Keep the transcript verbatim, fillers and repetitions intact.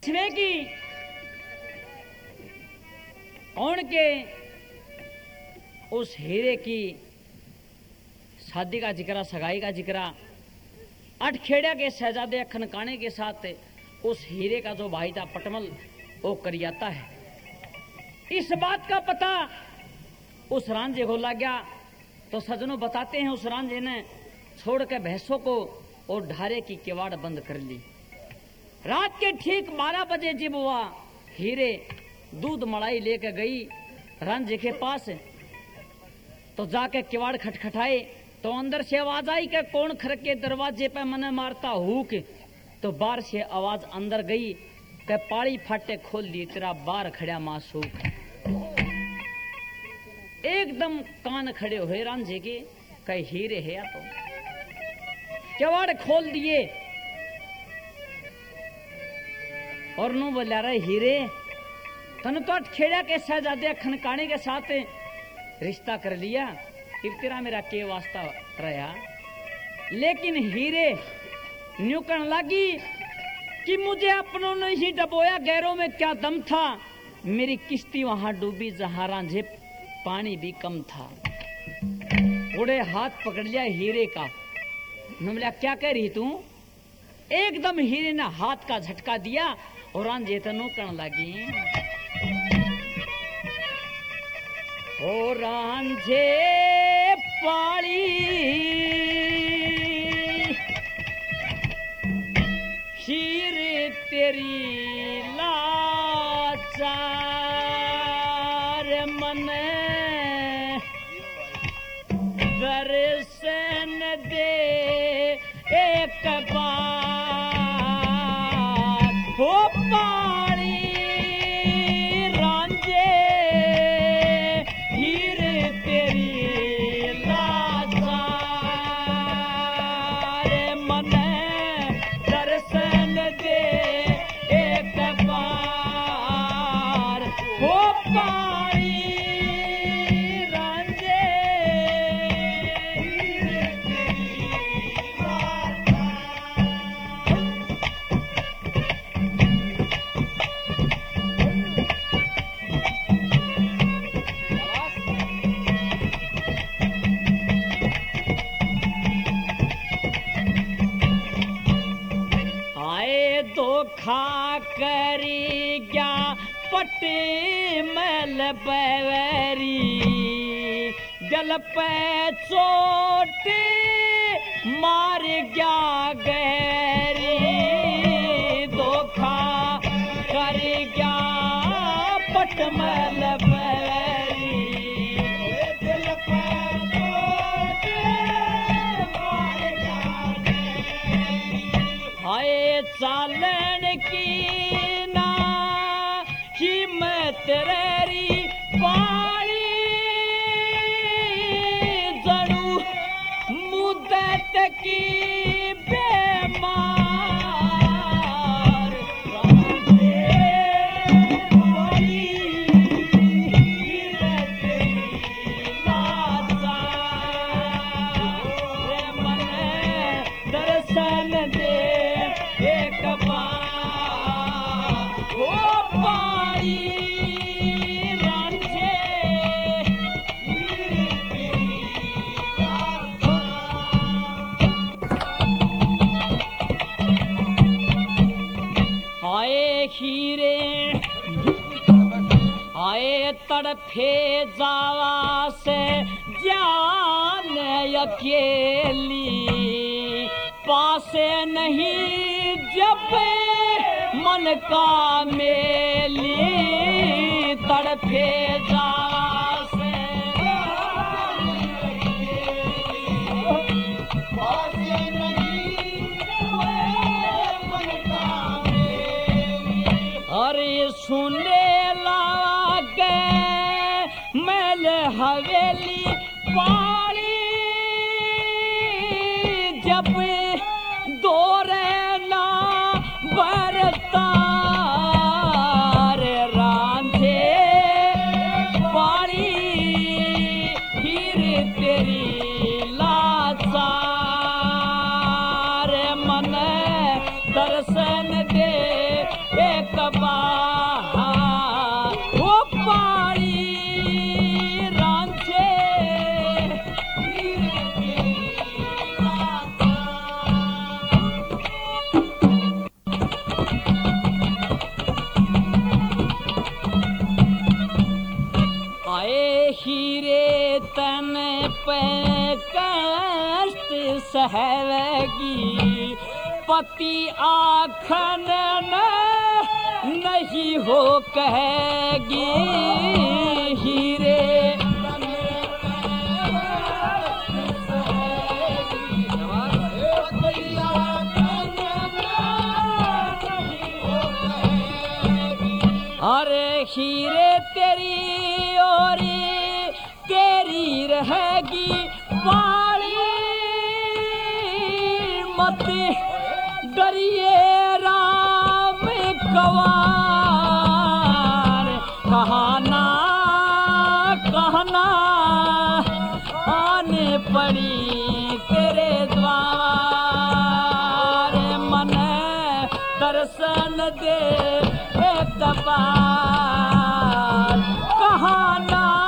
छवे की कौन के उस हीरे की शादी का जिक्र, सगाई का जिक्र अठखेड़ा के शहजादे खनकाने के साथ उस हीरे का जो भाई था पटमल वो कर जाता है। इस बात का पता उस रांझे को लग गया तो सजनों बताते हैं उस रांझे ने छोड़ के भैंसों को और ढारे की किवाड़ बंद कर ली। रात के ठीक बारह बजे जब वह हीरे दूध मलाई लेकर गई रांझे के पास तो जाके किवाड़ खटखटाए तो अंदर से आवाज आई कि कौन खड़क के दरवाजे पे मने मारता हुक। तो बाहर से आवाज अंदर गई कि पाड़ी फाटे खोल दी तेरा बाहर खड़ा मासूक। एकदम कान खड़े हुए रांझे के कई हीरे है या तो किवाड़ खोल दिए और नो बोला रहे हीरे तन तो अठखेड़ा के शहजादे खनकाने के साथ रिश्ता कर लिया, फिर तेरा मेरा के वास्ता रहा। लेकिन हीरे न्यू कहने लगी कि मुझे अपनों ने ही डबोया, गैरों में क्या दम था, मेरी किश्ती वहां डूबी जहां रांझे पानी भी कम था। उड़े हाथ पकड़ लिया हीरे का, बोला क्या कह रही तू? एकदम हीरे ने हाथ का झटका दिया और रांझे तनु कहने लगी ओ रांझे पाड़ी हीरे तेरी लाचार मन दर्शन दे एक बार हो पाड़ी खा करी क्या पट्टी मल बैरी जल पे चोट मार गया गैरी धोखा कर गया पटमल बैरी दिल पे चोट मार गया गैरी हाय चालन की ना हिम्मत रेरी पाई जरू मुद्दत की बेमार दर्शन दे एक बार हो पाई रांझे आए हीरे आए तड़फे जावा से जान अकेली पासे नहीं जब मन का मेली तड़फे जावा से पासे नहीं मन का मेली अरे सुने लागे मैल हवेली पाली जब दोरे ना बरता रे रांझे पाड़ी हीरे तेरी लाचार मन दर्शन दे एक सहवेगी पति आखन न नहीं हो कहेगी हीरे अरे हीरे तेरी ओरी तेरी रहेगी पाली मत डरिए राम कवार कहना कहना आने पड़ी तेरे द्वार मन दर्शन दे एक बार कहना